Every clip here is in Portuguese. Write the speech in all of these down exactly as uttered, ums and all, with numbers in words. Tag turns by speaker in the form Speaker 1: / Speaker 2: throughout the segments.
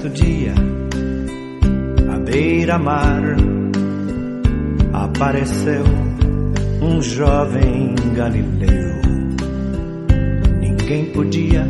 Speaker 1: certo dia, à beira-mar, apareceu um jovem galileu. Ninguém podia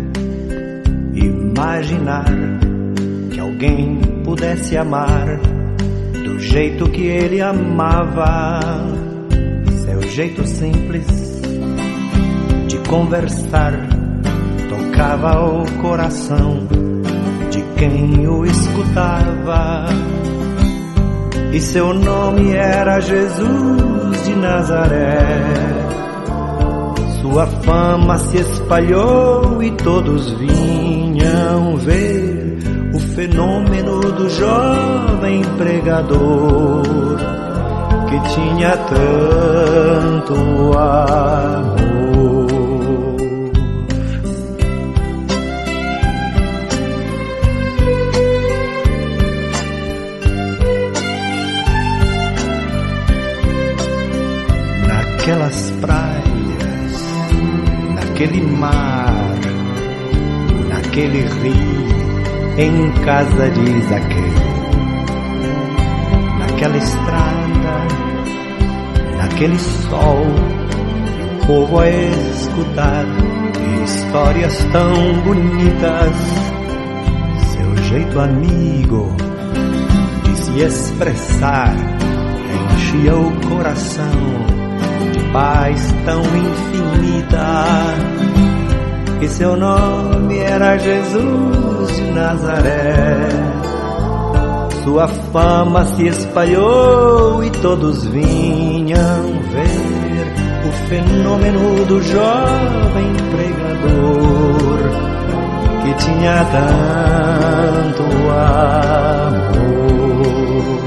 Speaker 1: imaginar que alguém pudesse amar do jeito que ele amava. Seu jeito simples de conversar tocava o coração de quem o escutava. E seu nome era Jesus de Nazaré. Sua fama se espalhou e todos vinham ver o fenômeno do jovem pregador que tinha tanto amor. Naquelas praias, naquele mar, naquele rio, em casa de Zaqueu, naquela estrada, naquele sol, o povo a escutar histórias tão bonitas. Seu jeito amigo de se expressar enchia o coração de paz tão infinita. E seu nome era Jesus de Nazaré. Sua fama se espalhou e todos vinham ver o fenômeno do jovem pregador que tinha tanto amor.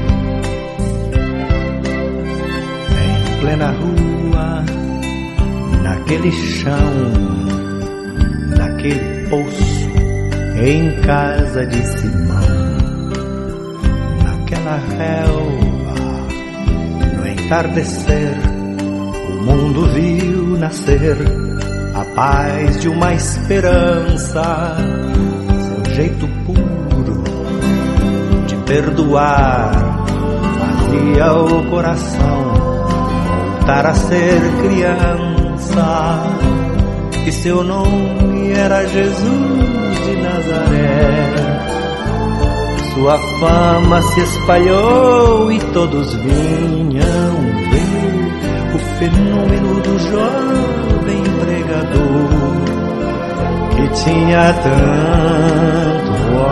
Speaker 1: Em plena rua, naquele chão, naquele poço, em casa de Simão, naquela relva, no entardecer, o mundo viu nascer a paz de uma esperança. Seu jeito puro de perdoar fazia o coração voltar a ser criança. E seu nome era Jesus de Nazaré. Sua fama se espalhou e todos vinham ver o fenômeno do jovem pregador que tinha tanto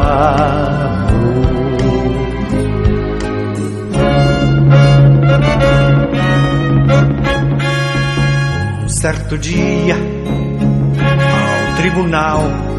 Speaker 1: amor. Um certo dia, tribunal,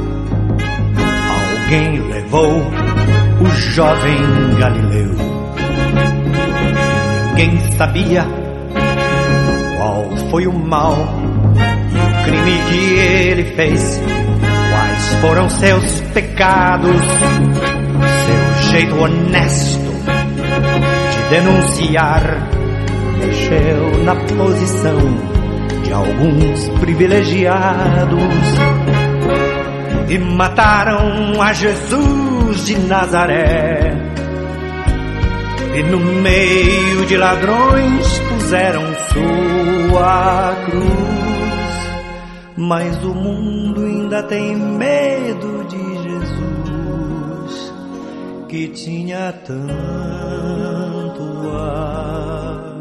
Speaker 1: alguém levou o jovem Galileu. Ninguém sabia qual foi o mal e o crime que ele fez, quais foram seus pecados. Seu jeito honesto de denunciar mexeu na posição de alguns privilegiados e mataram a Jesus de Nazaré. E no meio de ladrões puseram sua cruz. Mas o mundo ainda tem medo de Jesus, que tinha tanto amor.